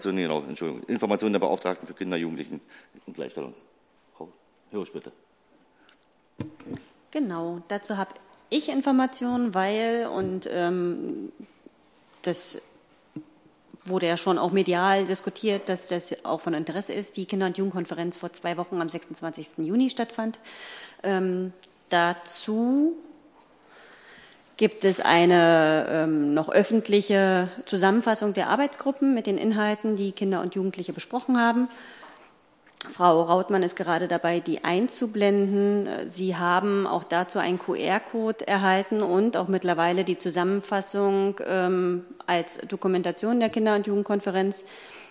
Genau, Entschuldigung. Information der Beauftragten für Kinder, Jugendlichen und Gleichstellung. Frau Hirsch, bitte. Genau, dazu habe ich Informationen, weil, und das wurde ja schon auch medial diskutiert, dass das auch von Interesse ist, die Kinder- und Jugendkonferenz vor 2 Wochen am 26. Juni stattfand. Dazu gibt es eine noch öffentliche Zusammenfassung der Arbeitsgruppen mit den Inhalten, die Kinder und Jugendliche besprochen haben. Frau Rautmann ist gerade dabei, die einzublenden. Sie haben auch dazu einen QR-Code erhalten und auch mittlerweile die Zusammenfassung als Dokumentation der Kinder- und Jugendkonferenz.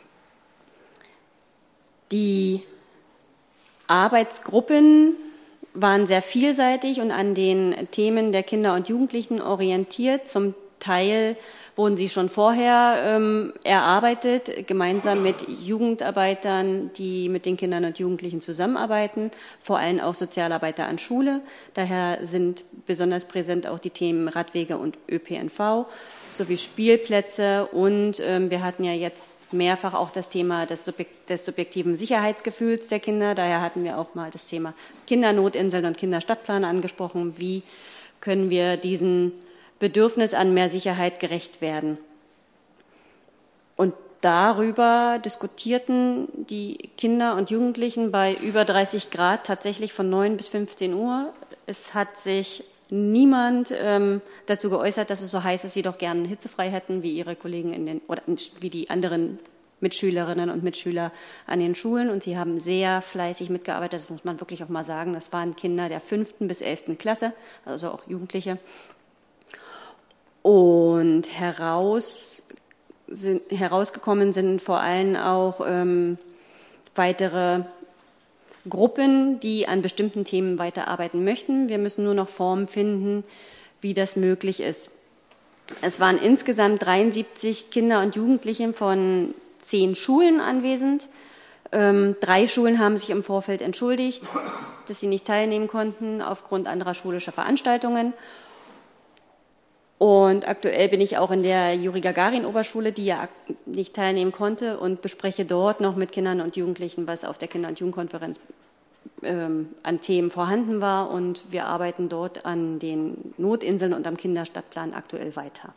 Die Arbeitsgruppen waren sehr vielseitig und an den Themen der Kinder und Jugendlichen orientiert. Zum Teil wurden sie schon vorher erarbeitet, gemeinsam mit Jugendarbeitern, die mit den Kindern und Jugendlichen zusammenarbeiten, vor allem auch Sozialarbeiter an Schule. Daher sind besonders präsent auch die Themen Radwege und ÖPNV sowie Spielplätze. Und wir hatten ja jetzt mehrfach auch das Thema des subjektiven Sicherheitsgefühls der Kinder. Daher hatten wir auch mal das Thema Kindernotinseln und Kinderstadtplan angesprochen. Wie können wir diesen Bedürfnis an mehr Sicherheit gerecht werden? Und darüber diskutierten die Kinder und Jugendlichen bei über 30 Grad tatsächlich von 9 bis 15 Uhr. Es hat sich niemand dazu geäußert, dass es so heiß ist, sie doch gerne hitzefrei hätten, wie ihre Kollegen oder wie die anderen Mitschülerinnen und Mitschüler an den Schulen. Und sie haben sehr fleißig mitgearbeitet, das muss man wirklich auch mal sagen. Das waren Kinder der 5. bis 11. Klasse, also auch Jugendliche. Und herausgekommen sind vor allem auch weitere Gruppen, die an bestimmten Themen weiterarbeiten möchten. Wir müssen nur noch Formen finden, wie das möglich ist. Es waren insgesamt 73 Kinder und Jugendliche von 10 Schulen anwesend. 3 Schulen haben sich im Vorfeld entschuldigt, dass sie nicht teilnehmen konnten aufgrund anderer schulischer Veranstaltungen. Und aktuell bin ich auch in der Juri-Gagarin-Oberschule, die ja nicht teilnehmen konnte, und bespreche dort noch mit Kindern und Jugendlichen, was auf der Kinder- und Jugendkonferenz an Themen vorhanden war. Und wir arbeiten dort an den Notinseln und am Kinderstadtplan aktuell weiter.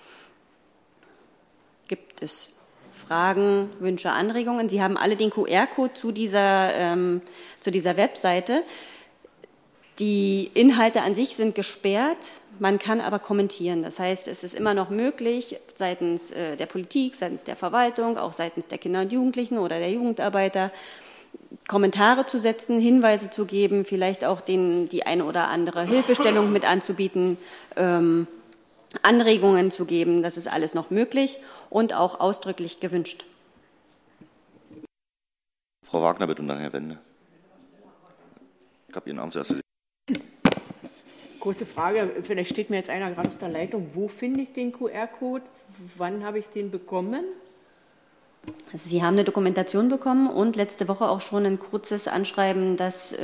Gibt es Fragen, Wünsche, Anregungen? Sie haben alle den QR-Code zu dieser Webseite. Die Inhalte an sich sind gesperrt, man kann aber kommentieren. Das heißt, es ist immer noch möglich, seitens der Politik, seitens der Verwaltung, auch seitens der Kinder und Jugendlichen oder der Jugendarbeiter, Kommentare zu setzen, Hinweise zu geben, vielleicht auch die eine oder andere Hilfestellung mit anzubieten, Anregungen zu geben. Das ist alles noch möglich und auch ausdrücklich gewünscht. Frau Wagner, bitte, und dann Herr Wende. Ich habe Ihren Namen zuerst gesehen. Kurze Frage, vielleicht steht mir jetzt einer gerade auf der Leitung. Wo finde ich den QR-Code? Wann habe ich den bekommen? Also Sie haben eine Dokumentation bekommen und letzte Woche auch schon ein kurzes Anschreiben, dass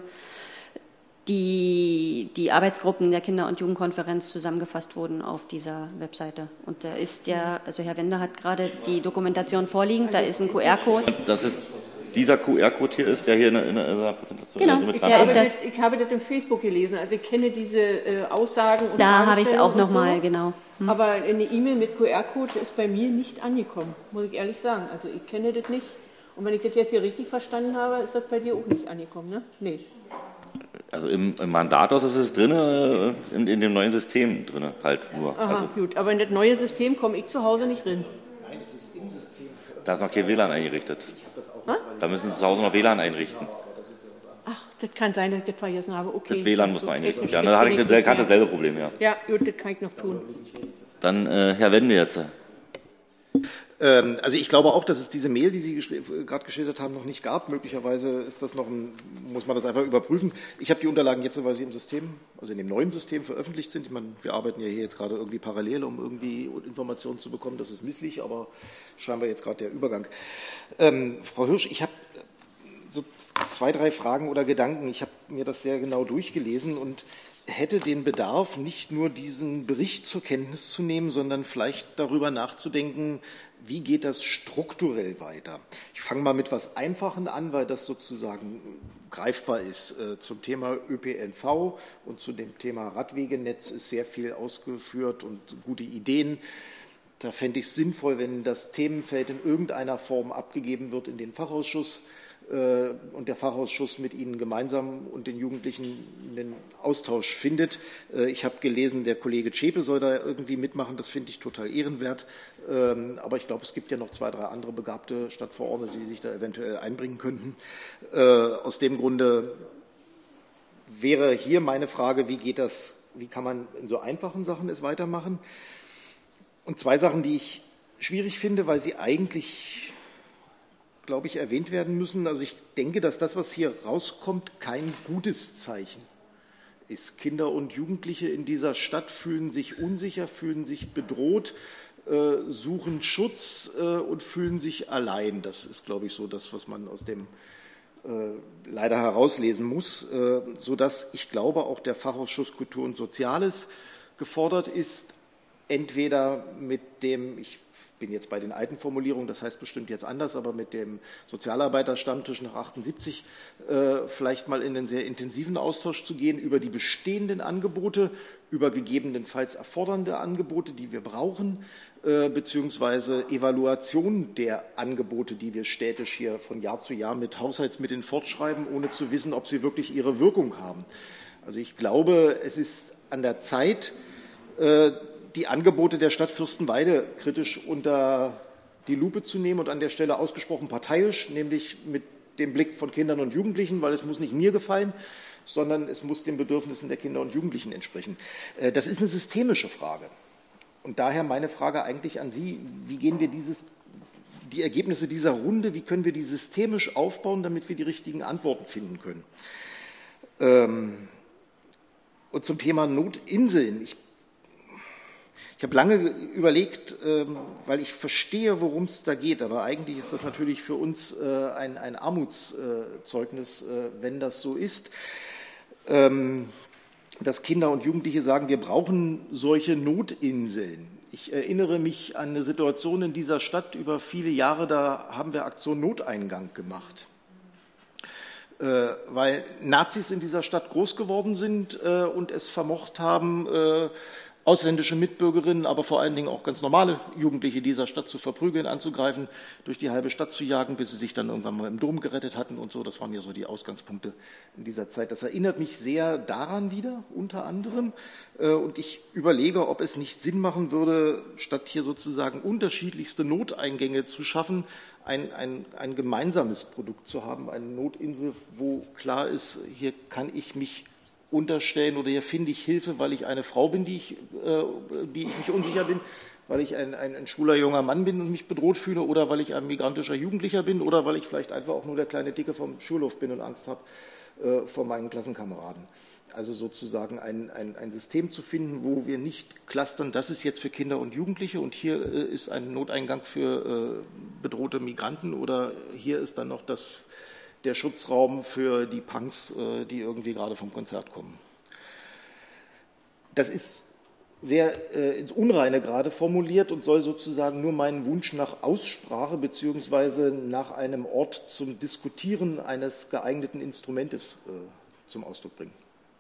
die Arbeitsgruppen der Kinder- und Jugendkonferenz zusammengefasst wurden auf dieser Webseite. Und da ist also Herr Wender hat gerade die Dokumentation vorliegen, da ist ein QR-Code. Das ist dieser QR-Code hier ist, der hier in der Präsentation genau, mit ich habe das im Facebook gelesen, also ich kenne diese Aussagen. Und da habe ich es auch nochmal, so. genau. Aber eine E-Mail mit QR-Code ist bei mir nicht angekommen, muss ich ehrlich sagen. Also ich kenne das nicht. Und wenn ich das jetzt hier richtig verstanden habe, ist das bei dir auch nicht angekommen, ne? Nee. Also im Mandatus ist es drin, in dem neuen System drin halt nur. Aha, also, gut. Aber in das neue System komme ich zu Hause nicht drin. Nein, es ist im System. Da ist noch kein WLAN eingerichtet. Was? Da müssen Sie zu Hause noch WLAN einrichten. Ach, das kann sein, dass ich das vergessen habe. Okay. Das WLAN muss man einrichten. Ja, technisch da hatte bin ich dasselbe Problem, ja. Ja, gut, das kann ich noch tun. Dann Herr Wende jetzt. Also ich glaube auch, dass es diese Mail, die Sie gerade geschildert haben, noch nicht gab. Möglicherweise ist das muss man das einfach überprüfen. Ich habe die Unterlagen jetzt, weil sie im System, also in dem neuen System veröffentlicht sind. Ich meine, wir arbeiten ja hier jetzt gerade irgendwie parallel, um irgendwie Informationen zu bekommen. Das ist misslich, aber scheinbar jetzt gerade der Übergang. Frau Hirsch, ich habe so 2, 3 Fragen oder Gedanken. Ich habe mir das sehr genau durchgelesen und hätte den Bedarf, nicht nur diesen Bericht zur Kenntnis zu nehmen, sondern vielleicht darüber nachzudenken, wie geht das strukturell weiter. Ich fange mal mit etwas Einfachen an, weil das sozusagen greifbar ist. Zum Thema ÖPNV und zu dem Thema Radwegenetz ist sehr viel ausgeführt und gute Ideen. Da fände ich es sinnvoll, wenn das Themenfeld in irgendeiner Form abgegeben wird in den Fachausschuss und der Fachausschuss mit Ihnen gemeinsam und den Jugendlichen einen Austausch findet. Ich habe gelesen, der Kollege Zschäpe soll da irgendwie mitmachen. Das finde ich total ehrenwert. Aber ich glaube, es gibt ja noch 2, 3 andere begabte Stadtverordnete, die sich da eventuell einbringen könnten. Aus dem Grunde wäre hier meine Frage, wie kann man in so einfachen Sachen es weitermachen? Und 2 Sachen, die ich schwierig finde, weil sie eigentlich, glaube ich, erwähnt werden müssen. Also ich denke, dass das, was hier rauskommt, kein gutes Zeichen ist. Kinder und Jugendliche in dieser Stadt fühlen sich unsicher, fühlen sich bedroht, suchen Schutz und fühlen sich allein. Das ist, glaube ich, so das, was man aus dem leider herauslesen muss, sodass ich glaube, auch der Fachausschuss Kultur und Soziales gefordert ist, entweder mit dem, ich bin jetzt bei den alten Formulierungen, das heißt bestimmt jetzt anders, aber mit dem Sozialarbeiterstammtisch nach 78 vielleicht mal in einen sehr intensiven Austausch zu gehen über die bestehenden Angebote, über gegebenenfalls erfordernde Angebote, die wir brauchen, beziehungsweise Evaluation der Angebote, die wir städtisch hier von Jahr zu Jahr mit Haushaltsmitteln fortschreiben, ohne zu wissen, ob sie wirklich ihre Wirkung haben. Also ich glaube, es ist an der Zeit, die Angebote der Stadt Fürstenwalde kritisch unter die Lupe zu nehmen und an der Stelle ausgesprochen parteiisch, nämlich mit dem Blick von Kindern und Jugendlichen, weil es muss nicht mir gefallen, sondern es muss den Bedürfnissen der Kinder und Jugendlichen entsprechen. Das ist eine systemische Frage. Und daher meine Frage eigentlich an Sie, wie gehen wir die Ergebnisse dieser Runde, wie können wir die systemisch aufbauen, damit wir die richtigen Antworten finden können? Und zum Thema Notinseln. Ich habe lange überlegt, weil ich verstehe, worum es da geht, aber eigentlich ist das natürlich für uns ein Armutszeugnis, wenn das so ist, dass Kinder und Jugendliche sagen, wir brauchen solche Notinseln. Ich erinnere mich an eine Situation in dieser Stadt über viele Jahre, da haben wir Aktion Noteingang gemacht. Weil Nazis in dieser Stadt groß geworden sind und es vermocht haben, ausländische Mitbürgerinnen, aber vor allen Dingen auch ganz normale Jugendliche dieser Stadt zu verprügeln, anzugreifen, durch die halbe Stadt zu jagen, bis sie sich dann irgendwann mal im Dom gerettet hatten und so. Das waren ja so die Ausgangspunkte in dieser Zeit. Das erinnert mich sehr daran wieder, unter anderem. Und ich überlege, ob es nicht Sinn machen würde, statt hier sozusagen unterschiedlichste Noteingänge zu schaffen, ein gemeinsames Produkt zu haben, eine Notinsel, wo klar ist, hier kann ich mich unterstellen oder hier finde ich Hilfe, weil ich eine Frau bin, die ich mich unsicher bin, weil ich ein schwuler junger Mann bin und mich bedroht fühle oder weil ich ein migrantischer Jugendlicher bin oder weil ich vielleicht einfach auch nur der kleine Dicke vom Schulhof bin und Angst habe vor meinen Klassenkameraden. Also sozusagen ein System zu finden, wo wir nicht clustern, das ist jetzt für Kinder und Jugendliche und hier ist ein Noteingang für bedrohte Migranten oder hier ist dann noch der Schutzraum für die Punks, die irgendwie gerade vom Konzert kommen. Das ist sehr ins Unreine gerade formuliert und soll sozusagen nur meinen Wunsch nach Aussprache beziehungsweise nach einem Ort zum Diskutieren eines geeigneten Instrumentes zum Ausdruck bringen.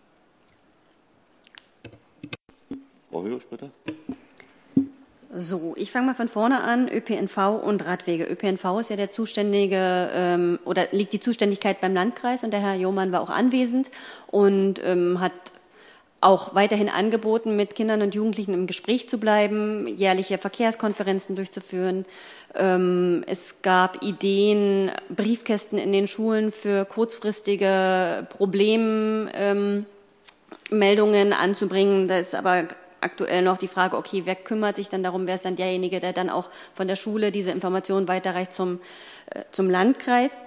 Frau Hösch, bitte. So, ich fange mal von vorne an, ÖPNV und Radwege. ÖPNV ist ja der zuständige, oder liegt die Zuständigkeit beim Landkreis und der Herr Johmann war auch anwesend und hat auch weiterhin angeboten, mit Kindern und Jugendlichen im Gespräch zu bleiben, jährliche Verkehrskonferenzen durchzuführen. Es gab Ideen, Briefkästen in den Schulen für kurzfristige Problemmeldungen anzubringen. Da ist aber aktuell noch die Frage, okay, wer kümmert sich dann darum, wer ist dann derjenige, der dann auch von der Schule diese Informationen weiterreicht zum Landkreis.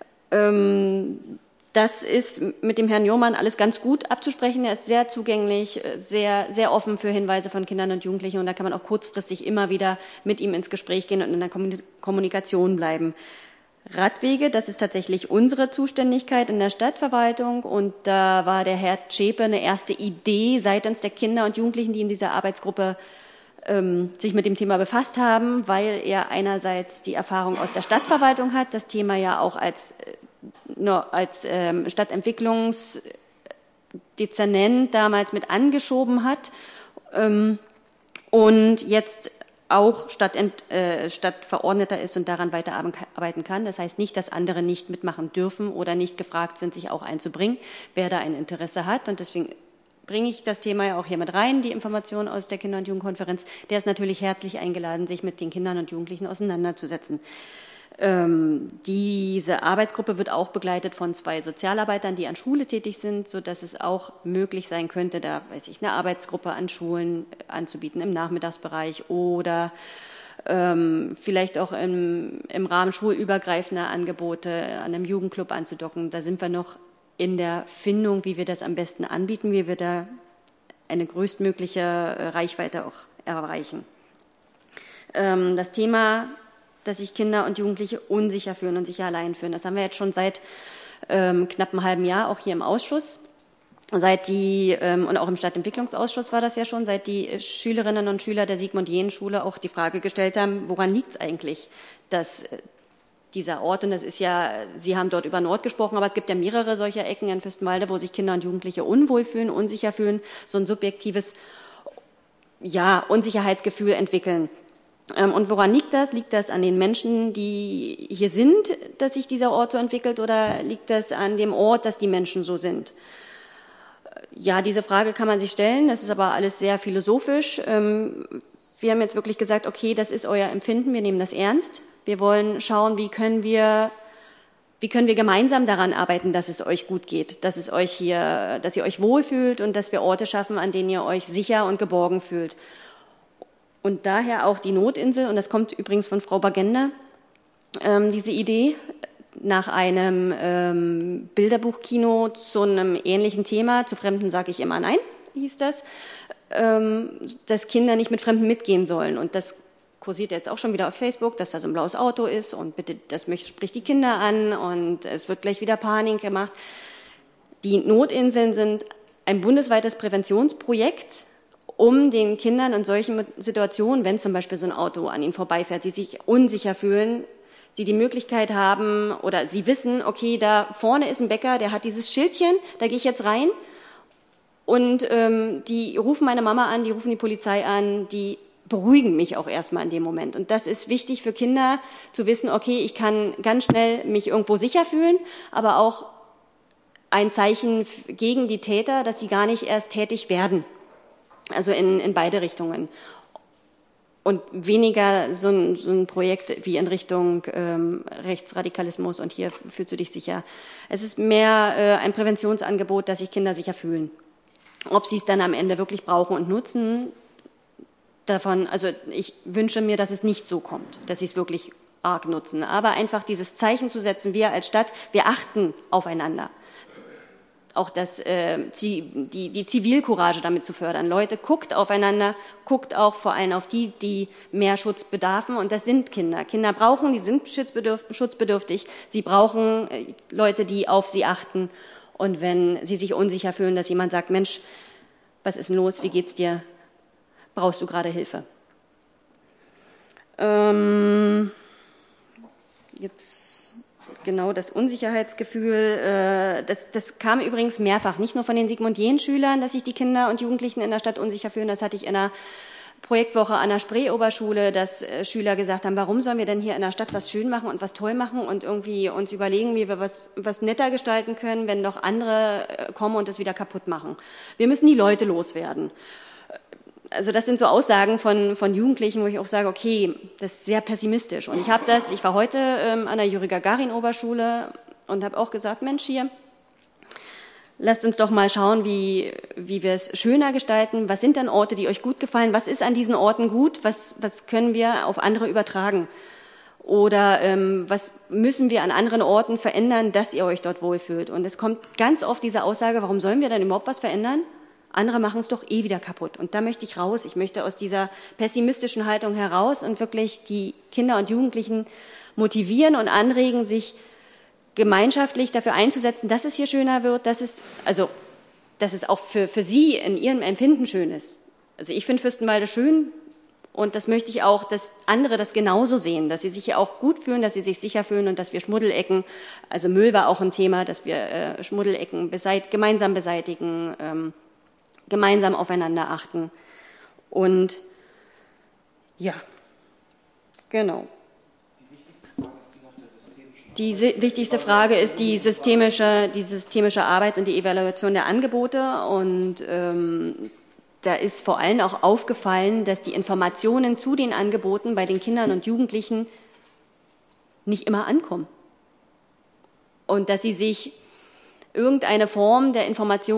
Das ist mit dem Herrn Johmann alles ganz gut abzusprechen. Er ist sehr zugänglich, sehr, sehr offen für Hinweise von Kindern und Jugendlichen und da kann man auch kurzfristig immer wieder mit ihm ins Gespräch gehen und in der Kommunikation bleiben. Radwege, das ist tatsächlich unsere Zuständigkeit in der Stadtverwaltung und da war der Herr Zschäpe eine erste Idee seitens der Kinder und Jugendlichen, die in dieser Arbeitsgruppe sich mit dem Thema befasst haben, weil er einerseits die Erfahrung aus der Stadtverwaltung hat, das Thema ja auch als Stadtentwicklungsdezernent damals mit angeschoben hat und jetzt auch Stadtverordneter ist und daran weiterarbeiten kann. Das heißt nicht, dass andere nicht mitmachen dürfen oder nicht gefragt sind, sich auch einzubringen, wer da ein Interesse hat. Und deswegen bringe ich das Thema ja auch hier mit rein, die Informationen aus der Kinder- und Jugendkonferenz. Der ist natürlich herzlich eingeladen, sich mit den Kindern und Jugendlichen auseinanderzusetzen. Diese Arbeitsgruppe wird auch begleitet von 2 Sozialarbeitern, die an Schule tätig sind, sodass es auch möglich sein könnte, da eine Arbeitsgruppe an Schulen anzubieten im Nachmittagsbereich oder vielleicht auch im Rahmen schulübergreifender Angebote an einem Jugendclub anzudocken. Da sind wir noch in der Findung, wie wir das am besten anbieten, wie wir da eine größtmögliche Reichweite auch erreichen. Das Thema, dass sich Kinder und Jugendliche unsicher fühlen und sich allein fühlen, das haben wir jetzt schon seit knapp einem halben Jahr auch hier im Ausschuss. Und auch im Stadtentwicklungsausschuss war das ja schon, seit die Schülerinnen und Schüler der Sigmund-Jähn-Schule auch die Frage gestellt haben, woran liegt es eigentlich, dass dieser Ort, und das ist ja, Sie haben dort über Nord gesprochen, aber es gibt ja mehrere solcher Ecken in Fürstenwalde, wo sich Kinder und Jugendliche unwohl fühlen, unsicher fühlen, so ein subjektives Unsicherheitsgefühl entwickeln. Und woran liegt das? Liegt das an den Menschen, die hier sind, dass sich dieser Ort so entwickelt, oder liegt das an dem Ort, dass die Menschen so sind? Ja, diese Frage kann man sich stellen, das ist aber alles sehr philosophisch. Wir haben jetzt wirklich gesagt, okay, das ist euer Empfinden, wir nehmen das ernst. Wir wollen schauen, wie können wir gemeinsam daran arbeiten, dass es euch gut geht, dass ihr euch wohlfühlt und dass wir Orte schaffen, an denen ihr euch sicher und geborgen fühlt. Und daher auch die Notinsel, und das kommt übrigens von Frau Bagenda, diese Idee, nach einem Bilderbuchkino zu einem ähnlichen Thema, zu Fremden sage ich immer nein, hieß das, dass Kinder nicht mit Fremden mitgehen sollen. Und das kursiert jetzt auch schon wieder auf Facebook, dass da so ein blaues Auto ist und bitte, spricht die Kinder an und es wird gleich wieder Panik gemacht. Die Notinseln sind ein bundesweites Präventionsprojekt, um den Kindern in solchen Situationen, wenn zum Beispiel so ein Auto an ihnen vorbeifährt, sie sich unsicher fühlen, sie die Möglichkeit haben oder sie wissen, okay, da vorne ist ein Bäcker, der hat dieses Schildchen, da gehe ich jetzt rein und die rufen meine Mama an, die rufen die Polizei an, die beruhigen mich auch erstmal in dem Moment. Und das ist wichtig für Kinder zu wissen, okay, ich kann ganz schnell mich irgendwo sicher fühlen, aber auch ein Zeichen gegen die Täter, dass sie gar nicht erst tätig werden. Also in beide Richtungen. Und weniger so ein Projekt wie in Richtung Rechtsradikalismus und hier fühlst du dich sicher. Es ist mehr ein Präventionsangebot, dass sich Kinder sicher fühlen. Ob sie es dann am Ende wirklich brauchen und nutzen, also ich wünsche mir, dass es nicht so kommt, dass sie es wirklich arg nutzen. Aber einfach dieses Zeichen zu setzen, wir als Stadt, wir achten aufeinander. Auch die Zivilcourage damit zu fördern. Leute, guckt aufeinander, guckt auch vor allem auf die mehr Schutz bedarfen. Und das sind Kinder. Kinder brauchen, die sind schutzbedürftig. Sie brauchen Leute, die auf sie achten. Und wenn sie sich unsicher fühlen, dass jemand sagt, Mensch, was ist denn los, wie geht's dir? Brauchst du gerade Hilfe? Jetzt genau das Unsicherheitsgefühl, das kam übrigens mehrfach, nicht nur von den Sigmund-Jähn-Schülern, dass sich die Kinder und Jugendlichen in der Stadt unsicher fühlen. Das hatte ich in einer Projektwoche an der Spree-Oberschule, dass Schüler gesagt haben, warum sollen wir denn hier in der Stadt was schön machen und was toll machen und irgendwie uns überlegen, wie wir was netter gestalten können, wenn doch andere kommen und es wieder kaputt machen. Wir müssen die Leute loswerden. Also das sind so Aussagen von Jugendlichen, wo ich auch sage, okay, das ist sehr pessimistisch. Und ich war heute an der Juri Gagarin-Oberschule und habe auch gesagt, Mensch, hier, lasst uns doch mal schauen, wie wir es schöner gestalten. Was sind denn Orte, die euch gut gefallen? Was ist an diesen Orten gut? Was können wir auf andere übertragen? Oder was müssen wir an anderen Orten verändern, dass ihr euch dort wohlfühlt? Und es kommt ganz oft diese Aussage, warum sollen wir denn überhaupt was verändern? Andere machen es doch wieder kaputt. Und da möchte ich raus. Ich möchte aus dieser pessimistischen Haltung heraus und wirklich die Kinder und Jugendlichen motivieren und anregen, sich gemeinschaftlich dafür einzusetzen, dass es hier schöner wird, dass es auch für Sie in Ihrem Empfinden schön ist. Also ich finde Fürstenwalde schön und das möchte ich auch, dass andere das genauso sehen, dass sie sich hier auch gut fühlen, dass sie sich sicher fühlen und dass wir Schmuddelecken, also Müll war auch ein Thema, dass wir Schmuddelecken gemeinsam beseitigen, gemeinsam aufeinander achten. Und ja, genau. Die wichtigste Frage ist die systemische Arbeit und die Evaluation der Angebote. Und da ist vor allem auch aufgefallen, dass die Informationen zu den Angeboten bei den Kindern und Jugendlichen nicht immer ankommen. Und dass sie sich irgendeine Form der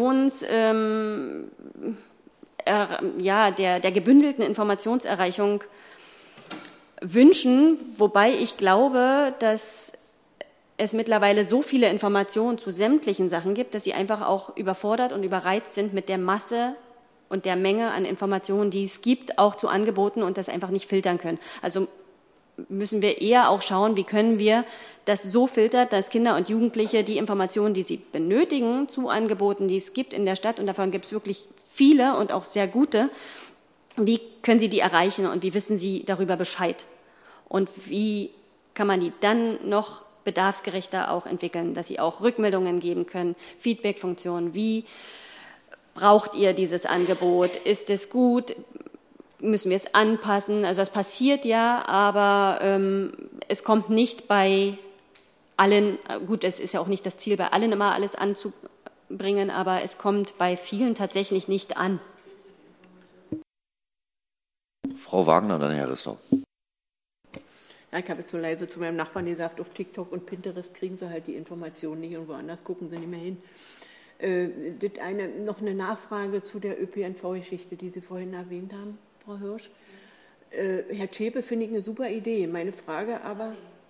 der gebündelten Informationserreichung wünschen, wobei ich glaube, dass es mittlerweile so viele Informationen zu sämtlichen Sachen gibt, dass sie einfach auch überfordert und überreizt sind mit der Masse und der Menge an Informationen, die es gibt, auch zu Angeboten und das einfach nicht filtern können. Also müssen wir eher auch schauen, wie können wir das so filtern, dass Kinder und Jugendliche die Informationen, die sie benötigen, zu Angeboten, die es gibt in der Stadt, und davon gibt es wirklich viele und auch sehr gute, wie können sie die erreichen und wie wissen sie darüber Bescheid? Und wie kann man die dann noch bedarfsgerechter auch entwickeln, dass sie auch Rückmeldungen geben können, Feedback-Funktionen, wie braucht ihr dieses Angebot, ist es gut, müssen wir es anpassen, also das passiert ja, aber es kommt nicht bei allen, gut, es ist ja auch nicht das Ziel, bei allen immer alles anzubringen, aber es kommt bei vielen tatsächlich nicht an. Frau Wagner, dann Herr Ristow. Ja, ich habe jetzt so leise zu meinem Nachbarn gesagt, auf TikTok und Pinterest kriegen sie halt die Informationen nicht und woanders gucken sie nicht mehr hin. Noch eine Nachfrage zu der ÖPNV-Geschichte, die Sie vorhin erwähnt haben, Frau Hirsch. Herr Zschäpe, finde ich eine super Idee. Meine Frage aber...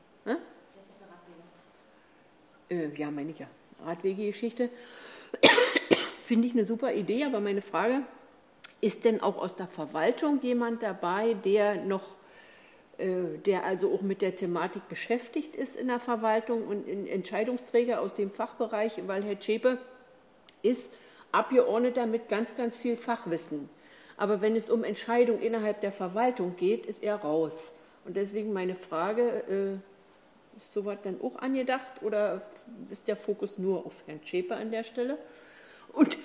ja, meine ich ja. Radwegegeschichte. Finde ich eine super Idee, aber meine Frage, ist denn auch aus der Verwaltung jemand dabei, der also auch mit der Thematik beschäftigt ist in der Verwaltung und ein Entscheidungsträger aus dem Fachbereich, weil Herr Zschäpe ist Abgeordneter mit ganz, ganz viel Fachwissen. Aber wenn es um Entscheidungen innerhalb der Verwaltung geht, ist er raus. Und deswegen meine Frage, ist sowas dann auch angedacht oder ist der Fokus nur auf Herrn Zschäpe an der Stelle? Und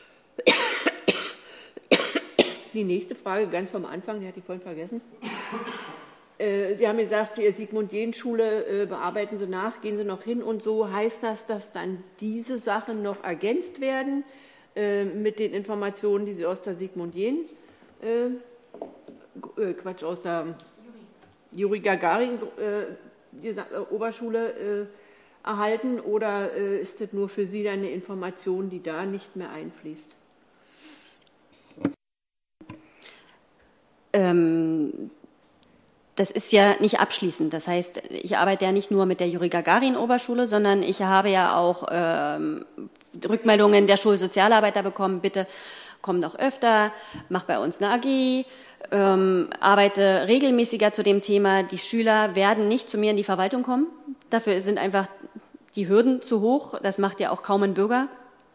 die nächste Frage, ganz vom Anfang, die hatte ich vorhin vergessen. Sie haben gesagt, die Sigmund-Jähn-Schule bearbeiten Sie nach, gehen Sie noch hin und so. Heißt das, dass dann diese Sachen noch ergänzt werden mit den Informationen, die Sie aus der Sigmund-Jähn, aus der Juri Gagarin Oberschule erhalten? Oder ist das nur für Sie dann eine Information, die da nicht mehr einfließt? Das ist ja nicht abschließend. Das heißt, ich arbeite ja nicht nur mit der Juri Gagarin Oberschule, sondern ich habe ja auch Rückmeldungen der Schulsozialarbeiter bekommen, bitte komm noch öfter, mach bei uns eine AG, arbeite regelmäßiger zu dem Thema. Die Schüler werden nicht zu mir in die Verwaltung kommen. Dafür sind einfach die Hürden zu hoch. Das macht ja auch kaum ein Bürger.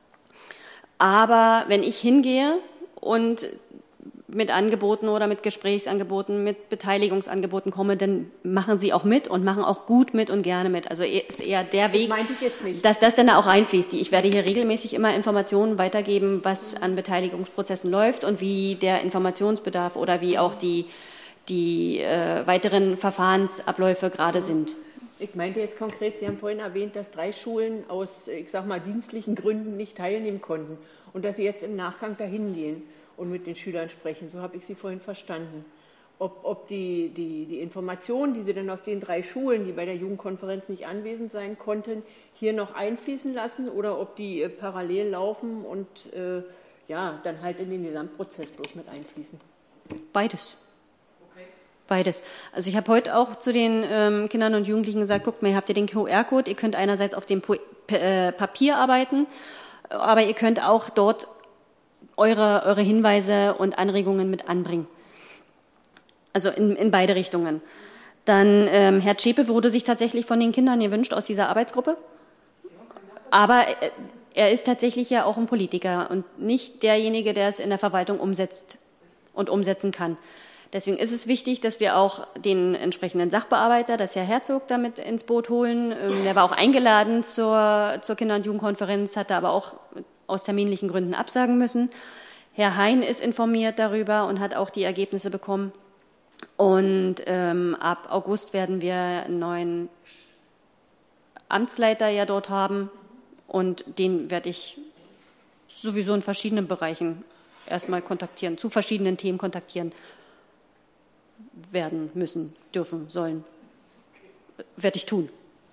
Aber wenn ich hingehe und mit Angeboten oder mit Gesprächsangeboten, mit Beteiligungsangeboten komme, dann machen sie auch mit und machen auch gut mit und gerne mit. Also ist eher der Weg, dass das dann auch einfließt. Ich werde hier regelmäßig immer Informationen weitergeben, was an Beteiligungsprozessen läuft und wie der Informationsbedarf oder wie auch die weiteren Verfahrensabläufe gerade sind. Ich meinte jetzt konkret, Sie haben vorhin erwähnt, dass 3 Schulen aus, ich sag mal, dienstlichen Gründen nicht teilnehmen konnten und dass Sie jetzt im Nachgang dahin gehen und mit den Schülern sprechen. So habe ich Sie vorhin verstanden. Ob die Informationen, die Sie dann aus den 3 Schulen, die bei der Jugendkonferenz nicht anwesend sein konnten, hier noch einfließen lassen oder ob die parallel laufen und dann halt in den Gesamtprozess bloß mit einfließen. Beides. Beides. Also ich habe heute auch zu den Kindern und Jugendlichen gesagt, guckt mal, ihr habt ja den QR-Code, ihr könnt einerseits auf dem Papier arbeiten, aber ihr könnt auch dort eure Hinweise und Anregungen mit anbringen. Also in beide Richtungen. Dann Herr Zschäpe wurde sich tatsächlich von den Kindern gewünscht aus dieser Arbeitsgruppe. Aber er ist tatsächlich ja auch ein Politiker und nicht derjenige, der es in der Verwaltung umsetzt und umsetzen kann. Deswegen ist es wichtig, dass wir auch den entsprechenden Sachbearbeiter, das Herr Herzog, damit ins Boot holen. Der war auch eingeladen zur Kinder- und Jugendkonferenz, hatte aber auch aus terminlichen Gründen absagen müssen. Herr Hein ist informiert darüber und hat auch die Ergebnisse bekommen. Und ab August werden wir einen neuen Amtsleiter ja dort haben. Und den werde ich sowieso in verschiedenen Bereichen erstmal kontaktieren, zu verschiedenen Themen kontaktieren werden, müssen, dürfen, sollen. Werde ich tun.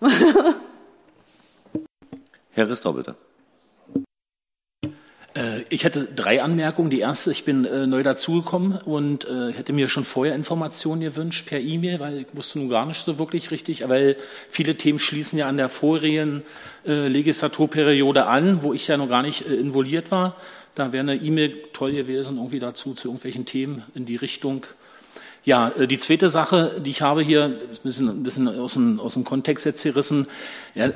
Herr Ristau, bitte. Ich hätte 3 Anmerkungen. Die erste, ich bin neu dazugekommen und hätte mir schon vorher Informationen gewünscht per E-Mail, weil ich wusste nun gar nicht so wirklich richtig, weil viele Themen schließen ja an der vorigen Legislaturperiode an, wo ich ja noch gar nicht involviert war. Da wäre eine E-Mail toll gewesen, irgendwie dazu, zu irgendwelchen Themen in die Richtung. Ja, die zweite Sache, die ich habe hier, ist ein bisschen aus dem Kontext jetzt gerissen. Ja,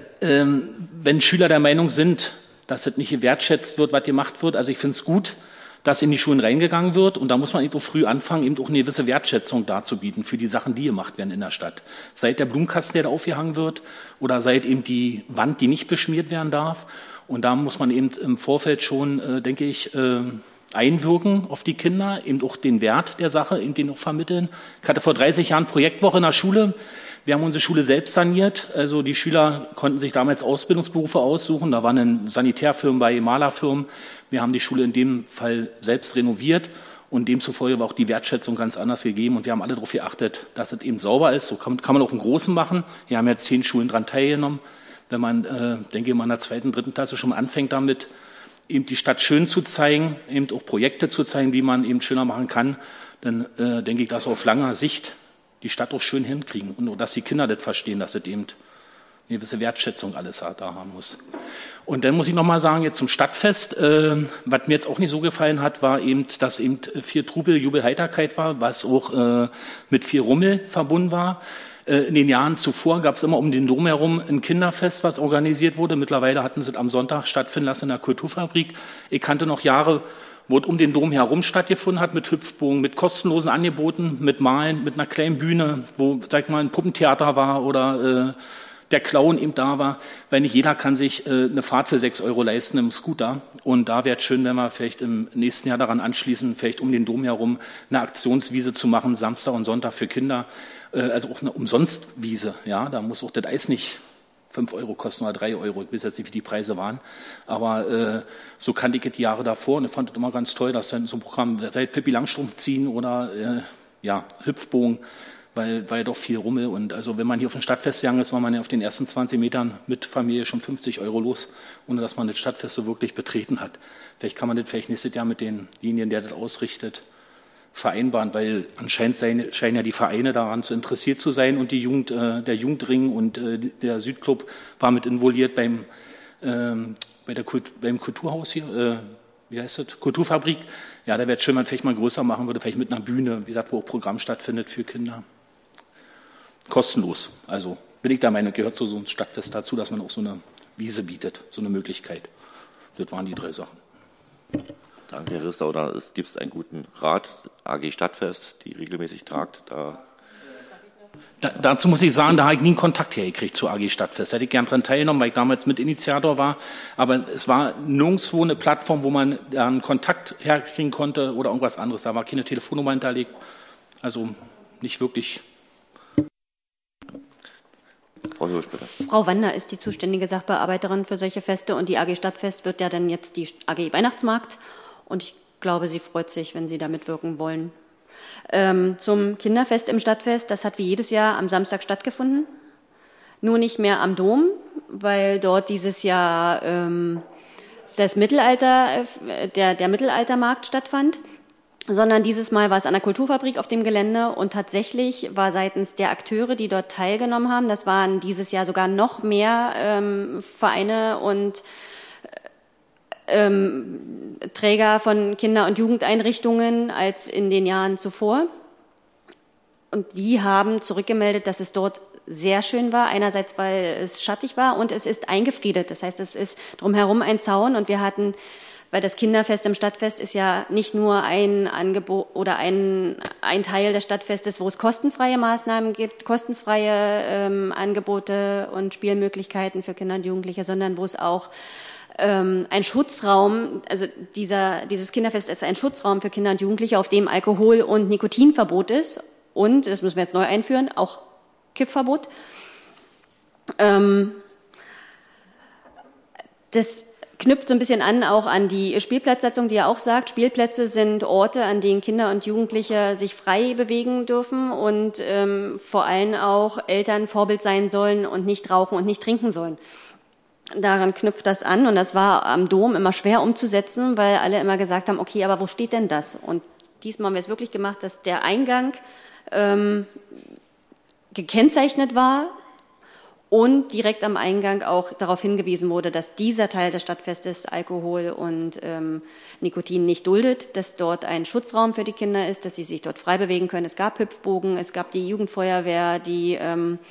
wenn Schüler der Meinung sind, dass es nicht gewertschätzt wird, was gemacht wird. Also ich finde es gut, dass in die Schulen reingegangen wird. Und da muss man eben auch früh anfangen, eben auch eine gewisse Wertschätzung darzubieten für die Sachen, die gemacht werden in der Stadt. Seit der Blumenkasten, der da aufgehangen wird, oder seit eben die Wand, die nicht beschmiert werden darf. Und da muss man eben im Vorfeld schon, denke ich, einwirken auf die Kinder, eben auch den Wert der Sache, eben den auch vermitteln. Ich hatte vor 30 Jahren Projektwoche in der Schule. Wir haben unsere Schule selbst saniert. Also die Schüler konnten sich damals Ausbildungsberufe aussuchen. Da waren dann Sanitärfirmen bei, Malerfirmen. Wir haben die Schule in dem Fall selbst renoviert und demzufolge war auch die Wertschätzung ganz anders gegeben. Und wir haben alle darauf geachtet, dass es eben sauber ist. So kann man auch im Großen machen. Wir haben ja 10 Schulen daran teilgenommen. Wenn man, denke ich mal, in der 2., 3. Klasse schon mal anfängt damit, eben die Stadt schön zu zeigen, eben auch Projekte zu zeigen, wie man eben schöner machen kann, dann denke ich, dass auf langer Sicht die Stadt auch schön hinkriegen und dass die Kinder das verstehen, dass es eben eine gewisse Wertschätzung alles da haben muss. Und dann muss ich nochmal sagen, jetzt zum Stadtfest, was mir jetzt auch nicht so gefallen hat, war eben, dass eben viel Trubel, Jubel, Heiterkeit war, was auch mit viel Rummel verbunden war. In den Jahren zuvor gab es immer um den Dom herum ein Kinderfest, was organisiert wurde. Mittlerweile hatten sie es am Sonntag stattfinden lassen in der Kulturfabrik. Ich kannte noch Jahre, wo es um den Dom herum stattgefunden hat, mit Hüpfbogen, mit kostenlosen Angeboten, mit Malen, mit einer kleinen Bühne, wo, sag ich mal, ein Puppentheater war oder der Clown eben da war, weil nicht jeder kann sich eine Fahrt für 6 € leisten im Scooter. Und da wäre es schön, wenn wir vielleicht im nächsten Jahr daran anschließen, vielleicht um den Dom herum eine Aktionswiese zu machen, Samstag und Sonntag für Kinder, also auch eine Umsonstwiese. Ja, da muss auch das Eis nicht 5 € kosten oder 3 €. Ich weiß jetzt nicht, wie die Preise waren. Aber so kannte ich es die Jahre davor und ich fand es immer ganz toll, dass dann so ein Programm, seit Pippi Langstrumpf ziehen oder Hüpfbogen, weil doch viel Rummel. Und also wenn man hier auf dem Stadtfest gegangen ist, war man ja auf den ersten 20 Metern mit Familie schon 50 € los, ohne dass man das Stadtfest so wirklich betreten hat. Vielleicht kann man das vielleicht nächstes Jahr mit den Linien, der das ausrichtet, vereinbaren, weil anscheinend scheinen ja die Vereine daran zu interessiert zu sein und die Jugend, der Jugendring und der Südclub war mit involviert beim Kulturhaus hier, wie heißt das, Kulturfabrik. Ja, da wäre es schön, wenn man vielleicht mal größer machen würde, vielleicht mit einer Bühne, wie gesagt, wo auch Programm stattfindet für Kinder. Kostenlos. Also bin ich der Meinung, gehört so ein Stadtfest dazu, dass man auch so eine Wiese bietet, so eine Möglichkeit. Das waren die 3 Sachen. Danke, Herr Ristau. Da gibt es einen guten Rat, AG Stadtfest, die regelmäßig tagt. Dazu muss ich sagen, da habe ich nie einen Kontakt hergekriegt zu AG Stadtfest. Da hätte ich gern daran teilgenommen, weil ich damals Mitinitiator war. Aber es war nirgendwo eine Plattform, wo man einen Kontakt herkriegen konnte oder irgendwas anderes. Da war keine Telefonnummer hinterlegt. Also nicht wirklich. Frau Hirsch, bitte. Frau Wander ist die zuständige Sachbearbeiterin für solche Feste und die AG Stadtfest wird ja dann jetzt die AG Weihnachtsmarkt. Und ich glaube, sie freut sich, wenn Sie da mitwirken wollen. Zum Kinderfest im Stadtfest, das hat wie jedes Jahr am Samstag stattgefunden. Nur nicht mehr am Dom, weil dort dieses Jahr der Mittelaltermarkt stattfand. Sondern dieses Mal war es an der Kulturfabrik auf dem Gelände und tatsächlich war seitens der Akteure, die dort teilgenommen haben, das waren dieses Jahr sogar noch mehr Vereine und Träger von Kinder- und Jugendeinrichtungen als in den Jahren zuvor. Und die haben zurückgemeldet, dass es dort sehr schön war. Einerseits, weil es schattig war und es ist eingefriedet. Das heißt, es ist drumherum ein Zaun und wir hatten, weil das Kinderfest im Stadtfest ist ja nicht nur ein Angebot oder ein Teil des Stadtfestes, wo es kostenfreie Maßnahmen gibt, kostenfreie Angebote und Spielmöglichkeiten für Kinder und Jugendliche, sondern wo es auch ein Schutzraum, also dieses Kinderfest ist ein Schutzraum für Kinder und Jugendliche, auf dem Alkohol- und Nikotinverbot ist. Und, das müssen wir jetzt neu einführen, auch Kiffverbot. Das knüpft so ein bisschen an auch an die Spielplatzsatzung, die ja auch sagt, Spielplätze sind Orte, an denen Kinder und Jugendliche sich frei bewegen dürfen und vor allem auch Eltern Vorbild sein sollen und nicht rauchen und nicht trinken sollen. Daran knüpft das an und das war am Dom immer schwer umzusetzen, weil alle immer gesagt haben, okay, aber wo steht denn das? Und diesmal haben wir es wirklich gemacht, dass der Eingang gekennzeichnet war und direkt am Eingang auch darauf hingewiesen wurde, dass dieser Teil des Stadtfestes Alkohol und Nikotin nicht duldet, dass dort ein Schutzraum für die Kinder ist, dass sie sich dort frei bewegen können. Es gab Hüpfbogen, es gab die Jugendfeuerwehr, die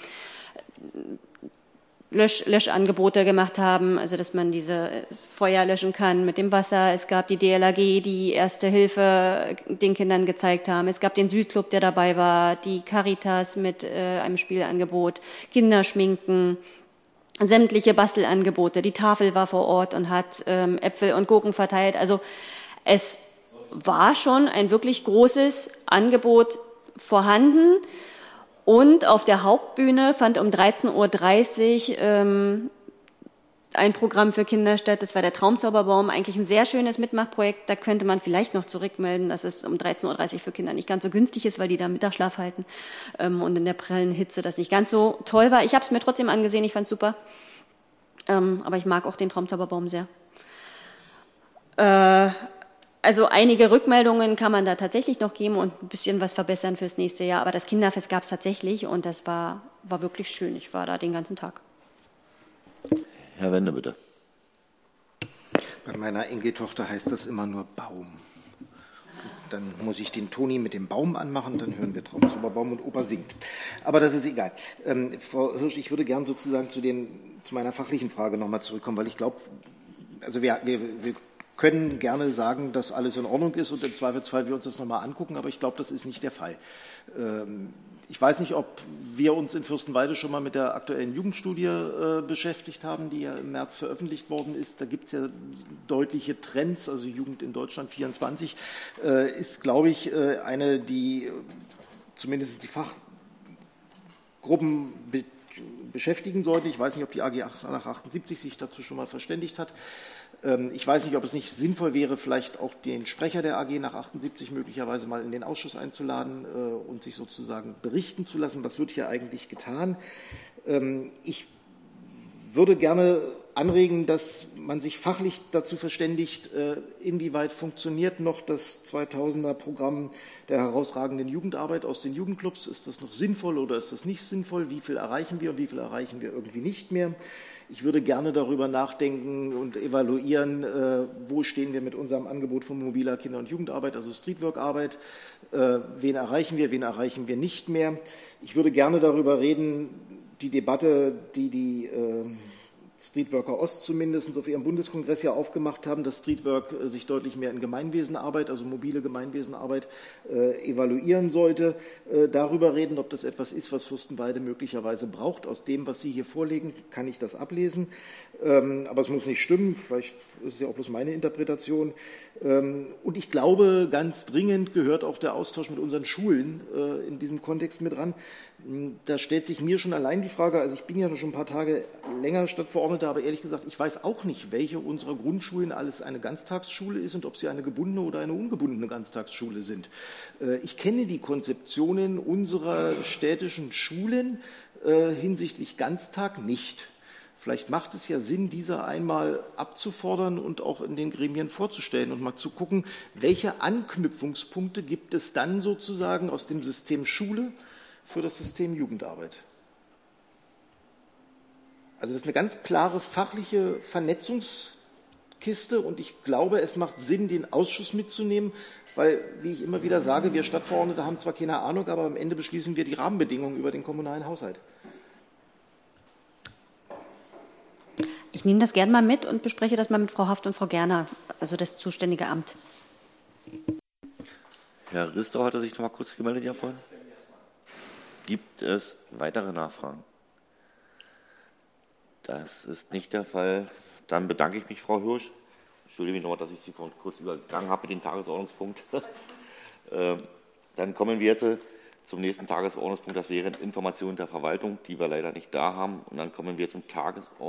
Löschangebote gemacht haben, also dass man dieses Feuer löschen kann mit dem Wasser. Es gab die DLAG, die Erste Hilfe den Kindern gezeigt haben. Es gab den Südclub, der dabei war, die Caritas mit einem Spielangebot, Kinderschminken, sämtliche Bastelangebote. Die Tafel war vor Ort und hat Äpfel und Gurken verteilt. Also es war schon ein wirklich großes Angebot vorhanden. Und auf der Hauptbühne fand um 13.30 Uhr ein Programm für Kinder statt. Das war der Traumzauberbaum, eigentlich ein sehr schönes Mitmachprojekt. Da könnte man vielleicht noch zurückmelden, dass es um 13.30 Uhr für Kinder nicht ganz so günstig ist, weil die da Mittagsschlaf halten und in der prallen Hitze das nicht ganz so toll war. Ich habe es mir trotzdem angesehen, ich fand es super. Aber ich mag auch den Traumzauberbaum sehr. Also einige Rückmeldungen kann man da tatsächlich noch geben und ein bisschen was verbessern fürs nächste Jahr. Aber das Kinderfest gab es tatsächlich und das war wirklich schön. Ich war da den ganzen Tag. Herr Wende, bitte. Bei meiner Enkeltochter heißt das immer nur Baum. Dann muss ich den Toni mit dem Baum anmachen, dann hören wir Traumzauberbaum und Opa singt. Aber das ist egal. Frau Hirsch, ich würde gern sozusagen zu meiner fachlichen Frage nochmal zurückkommen, weil ich glaube, also wir können gerne sagen, dass alles in Ordnung ist und im Zweifelsfall wir uns das nochmal angucken, aber ich glaube, das ist nicht der Fall. Ich weiß nicht, ob wir uns in Fürstenwalde schon mal mit der aktuellen Jugendstudie beschäftigt haben, die ja im März veröffentlicht worden ist. Da gibt es ja deutliche Trends, also Jugend in Deutschland 24 ist, glaube ich, eine, die zumindest die Fachgruppen beschäftigen sollte. Ich weiß nicht, ob die AG nach 78 sich dazu schon mal verständigt hat. Ich weiß nicht, ob es nicht sinnvoll wäre, vielleicht auch den Sprecher der AG nach 78 möglicherweise mal in den Ausschuss einzuladen und sich sozusagen berichten zu lassen, was wird hier eigentlich getan. Ich würde gerne anregen, dass man sich fachlich dazu verständigt, inwieweit funktioniert noch das 2000er-Programm der herausragenden Jugendarbeit aus den Jugendclubs. Ist das noch sinnvoll oder ist das nicht sinnvoll? Wie viel erreichen wir und wie viel erreichen wir irgendwie nicht mehr? Ich würde gerne darüber nachdenken und evaluieren, wo stehen wir mit unserem Angebot von mobiler Kinder- und Jugendarbeit, also Streetwork-Arbeit. Wen erreichen wir nicht mehr? Ich würde gerne darüber reden, die Debatte, die Streetworker Ost zumindest auf ihrem Bundeskongress ja aufgemacht haben, dass Streetwork sich deutlich mehr in Gemeinwesenarbeit, also mobile Gemeinwesenarbeit, evaluieren sollte. Darüber reden, ob das etwas ist, was Fürstenwalde möglicherweise braucht. Aus dem, was Sie hier vorlegen, kann ich das ablesen. Aber es muss nicht stimmen, vielleicht ist es ja auch bloß meine Interpretation. Und ich glaube, ganz dringend gehört auch der Austausch mit unseren Schulen in diesem Kontext mit ran. Da stellt sich mir schon allein die Frage, also ich bin ja schon ein paar Tage länger Stadtverordneter, aber ehrlich gesagt, ich weiß auch nicht, welche unserer Grundschulen alles eine Ganztagsschule ist und ob sie eine gebundene oder eine ungebundene Ganztagsschule sind. Ich kenne die Konzeptionen unserer städtischen Schulen hinsichtlich Ganztag nicht. Vielleicht macht es ja Sinn, diese einmal abzufordern und auch in den Gremien vorzustellen und mal zu gucken, welche Anknüpfungspunkte gibt es dann sozusagen aus dem System Schule für das System Jugendarbeit. Also das ist eine ganz klare fachliche Vernetzungskiste und ich glaube, es macht Sinn, den Ausschuss mitzunehmen, Weil, wie ich immer wieder sage, wir Stadtverordnete haben zwar keine Ahnung, aber am Ende beschließen wir die Rahmenbedingungen über den kommunalen Haushalt. Ich nehme das gern mal mit und bespreche das mal mit Frau Haft und Frau Gerner, also das zuständige Amt. Herr Ristau hatte sich noch mal kurz gemeldet ja vorhin. Gibt es weitere Nachfragen? Das ist nicht der Fall. Dann bedanke ich mich, Frau Hirsch. Entschuldige mich nochmal, dass ich Sie kurz übergangen habe mit dem Tagesordnungspunkt. Dann kommen wir jetzt zum nächsten Tagesordnungspunkt. Das wären Informationen der Verwaltung, die wir leider nicht da haben. Und dann kommen wir zum Tagesordnungspunkt.